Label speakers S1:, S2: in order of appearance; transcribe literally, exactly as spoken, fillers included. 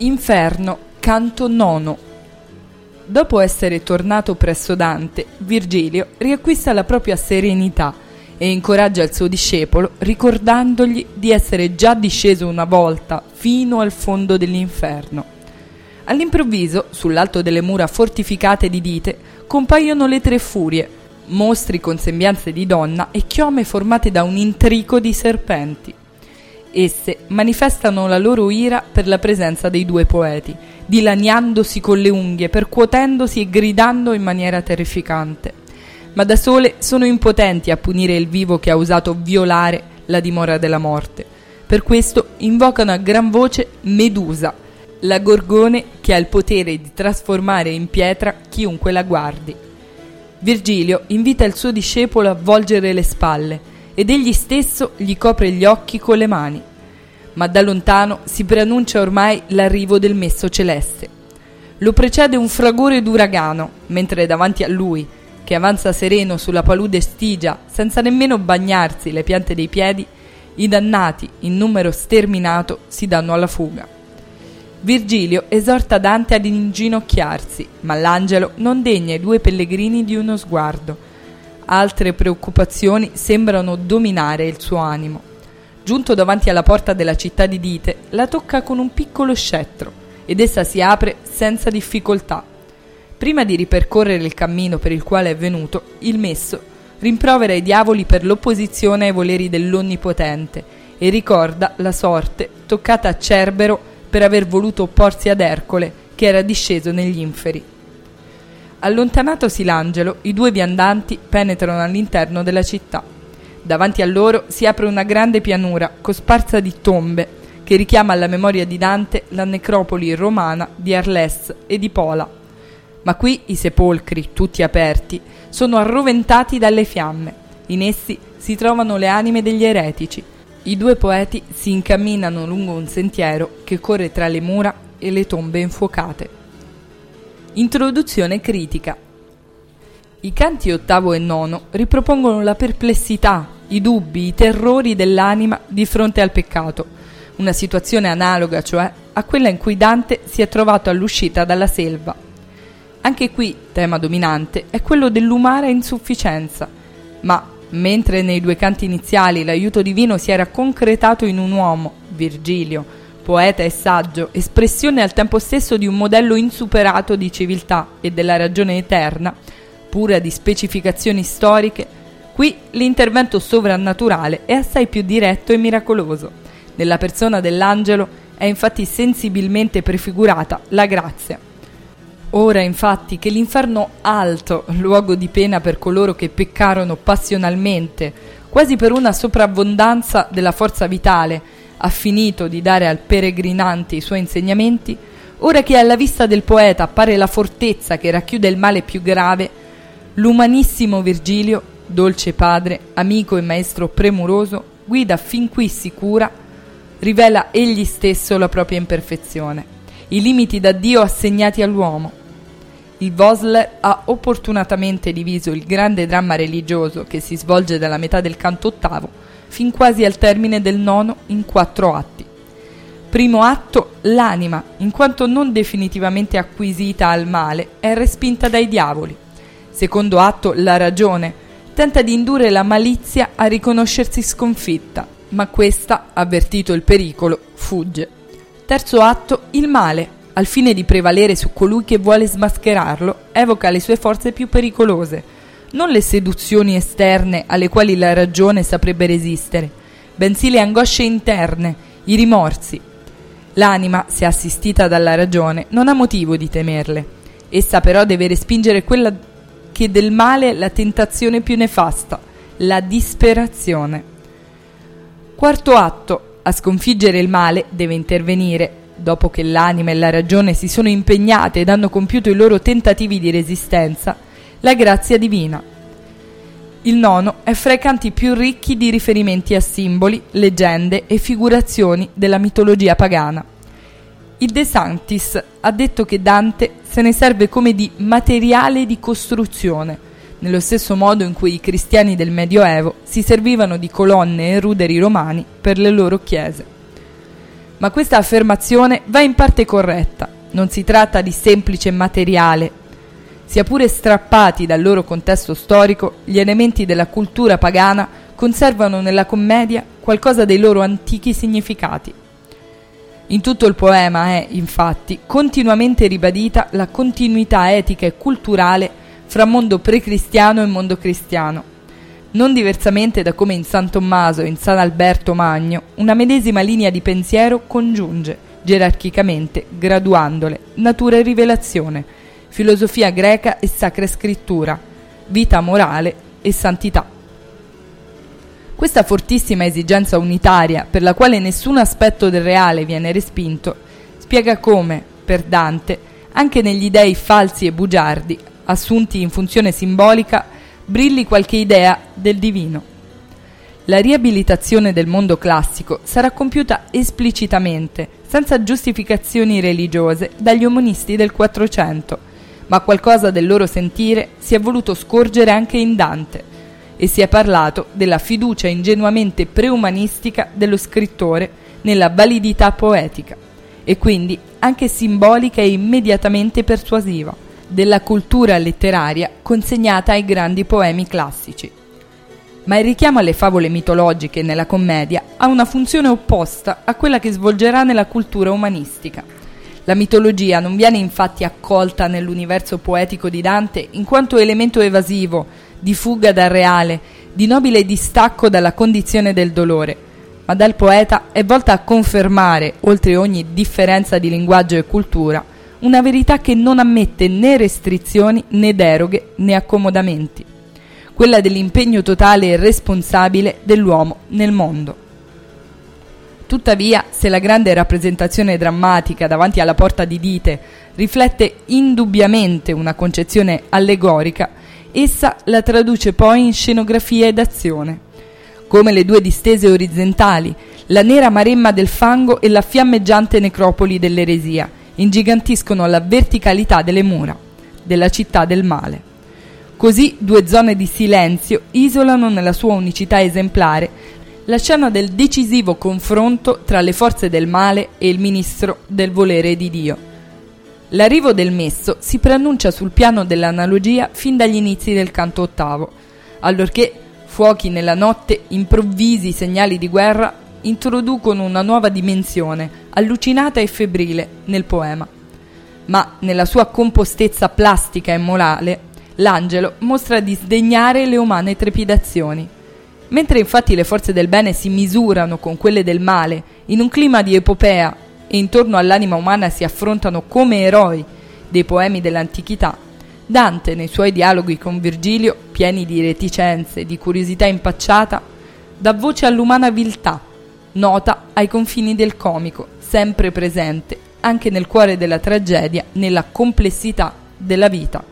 S1: Inferno, canto nono. Dopo essere tornato presso Dante, Virgilio riacquista la propria serenità e incoraggia il suo discepolo ricordandogli di essere già disceso una volta fino al fondo dell'inferno. All'improvviso, sull'alto delle mura fortificate di Dite, compaiono le tre furie, mostri con sembianze di donna e chiome formate da un intrico di serpenti. Esse manifestano la loro ira per la presenza dei due poeti, dilaniandosi con le unghie, percuotendosi e gridando in maniera terrificante. Ma da sole sono impotenti a punire il vivo che ha osato violare la dimora della morte. Per questo invocano a gran voce Medusa, la gorgone che ha il potere di trasformare in pietra chiunque la guardi. Virgilio invita il suo discepolo a volgere le spalle ed egli stesso gli copre gli occhi con le mani. Ma da lontano si preannuncia ormai l'arrivo del messo celeste. Lo precede un fragore d'uragano, mentre davanti a lui, che avanza sereno sulla palude stigia, senza nemmeno bagnarsi le piante dei piedi, i dannati, in numero sterminato, si danno alla fuga. Virgilio esorta Dante ad inginocchiarsi, ma l'angelo non degna i due pellegrini di uno sguardo. Altre preoccupazioni sembrano dominare il suo animo. Giunto davanti alla porta della città di Dite, la tocca con un piccolo scettro ed essa si apre senza difficoltà. Prima di ripercorrere il cammino per il quale è venuto, il messo rimprovera i diavoli per l'opposizione ai voleri dell'Onnipotente e ricorda la sorte toccata a Cerbero per aver voluto opporsi ad Ercole, che era disceso negli inferi. Allontanatosi l'angelo, i due viandanti penetrano all'interno della città. Davanti a loro si apre una grande pianura cosparsa di tombe che richiama alla memoria di Dante la necropoli romana di Arles e di Pola. Ma qui i sepolcri, tutti aperti, sono arroventati dalle fiamme. In essi si trovano le anime degli eretici. I due poeti si incamminano lungo un sentiero che corre tra le mura e le tombe infuocate. Introduzione critica. I canti ottavo e nono ripropongono la perplessità, i dubbi, i terrori dell'anima di fronte al peccato, una situazione analoga, cioè, a quella in cui Dante si è trovato all'uscita dalla selva. Anche qui, tema dominante, è quello dell'umana insufficienza, ma mentre nei due canti iniziali l'aiuto divino si era concretato in un uomo, Virgilio, poeta e saggio, espressione al tempo stesso di un modello insuperato di civiltà e della ragione eterna, pura di specificazioni storiche, qui l'intervento sovrannaturale è assai più diretto e miracoloso. Nella persona dell'angelo è infatti sensibilmente prefigurata la grazia. Ora infatti che l'inferno alto, luogo di pena per coloro che peccarono passionalmente, quasi per una soprabbondanza della forza vitale, ha finito di dare al peregrinante i suoi insegnamenti, ora che alla vista del poeta appare la fortezza che racchiude il male più grave, l'umanissimo Virgilio, dolce padre, amico e maestro premuroso, guida fin qui sicura, rivela egli stesso la propria imperfezione, i limiti da Dio assegnati all'uomo. Il Vosler ha opportunamente diviso il grande dramma religioso che si svolge dalla metà del canto ottavo fin quasi al termine del nono in quattro atti. Primo atto, l'anima, in quanto non definitivamente acquisita al male, è respinta dai diavoli. Secondo atto, la ragione, tenta di indurre la malizia a riconoscersi sconfitta, ma questa, avvertito il pericolo, fugge. Terzo atto, il male, al fine di prevalere su colui che vuole smascherarlo, evoca le sue forze più pericolose, non le seduzioni esterne alle quali la ragione saprebbe resistere, bensì le angosce interne, i rimorsi. L'anima, se assistita dalla ragione, non ha motivo di temerle. Essa però deve respingere quella che del male è la tentazione più nefasta, la disperazione. Quarto atto, a sconfiggere il male deve intervenire, dopo che l'anima e la ragione si sono impegnate ed hanno compiuto i loro tentativi di resistenza, la grazia divina. Il nono è fra i canti più ricchi di riferimenti a simboli, leggende e figurazioni della mitologia pagana. Il De Sanctis ha detto che Dante se ne serve come di materiale di costruzione, nello stesso modo in cui i cristiani del Medioevo si servivano di colonne e ruderi romani per le loro chiese. Ma questa affermazione va in parte corretta. Non si tratta di semplice materiale. Sia pure strappati dal loro contesto storico, gli elementi della cultura pagana conservano nella commedia qualcosa dei loro antichi significati. In tutto il poema è, infatti, continuamente ribadita la continuità etica e culturale fra mondo precristiano e mondo cristiano. Non diversamente da come in San Tommaso e in San Alberto Magno, una medesima linea di pensiero congiunge, gerarchicamente, graduandole, natura e rivelazione, filosofia greca e sacra scrittura, vita morale e santità. Questa fortissima esigenza unitaria, per la quale nessun aspetto del reale viene respinto, spiega come, per Dante, anche negli dei falsi e bugiardi, assunti in funzione simbolica, brilli qualche idea del divino. La riabilitazione del mondo classico sarà compiuta esplicitamente, senza giustificazioni religiose, dagli umanisti del Quattrocento, ma qualcosa del loro sentire si è voluto scorgere anche in Dante, e si è parlato della fiducia ingenuamente preumanistica dello scrittore nella validità poetica, e quindi anche simbolica e immediatamente persuasiva, della cultura letteraria consegnata ai grandi poemi classici. Ma il richiamo alle favole mitologiche nella commedia ha una funzione opposta a quella che svolgerà nella cultura umanistica. La mitologia non viene infatti accolta nell'universo poetico di Dante in quanto elemento evasivo, di fuga dal reale, di nobile distacco dalla condizione del dolore, ma dal poeta è volta a confermare, oltre ogni differenza di linguaggio e cultura, una verità che non ammette né restrizioni né deroghe né accomodamenti, quella dell'impegno totale e responsabile dell'uomo nel mondo. Tuttavia, se la grande rappresentazione drammatica davanti alla porta di Dite riflette indubbiamente una concezione allegorica, essa la traduce poi in scenografia ed azione. Come le due distese orizzontali, la nera maremma del fango e la fiammeggiante necropoli dell'eresia, ingigantiscono la verticalità delle mura, della città del male. Così due zone di silenzio isolano nella sua unicità esemplare la scena del decisivo confronto tra le forze del male e il ministro del volere di Dio. L'arrivo del messo si preannuncia sul piano dell'analogia fin dagli inizi del canto ottavo, allorché fuochi nella notte, improvvisi segnali di guerra, introducono una nuova dimensione, allucinata e febbrile, nel poema. Ma nella sua compostezza plastica e morale, l'angelo mostra di sdegnare le umane trepidazioni. Mentre infatti le forze del bene si misurano con quelle del male, in un clima di epopea, e intorno all'anima umana si affrontano come eroi dei poemi dell'antichità, Dante, nei suoi dialoghi con Virgilio, pieni di reticenze, di curiosità impacciata, dà voce all'umana viltà, nota ai confini del comico, sempre presente anche nel cuore della tragedia, nella complessità della vita.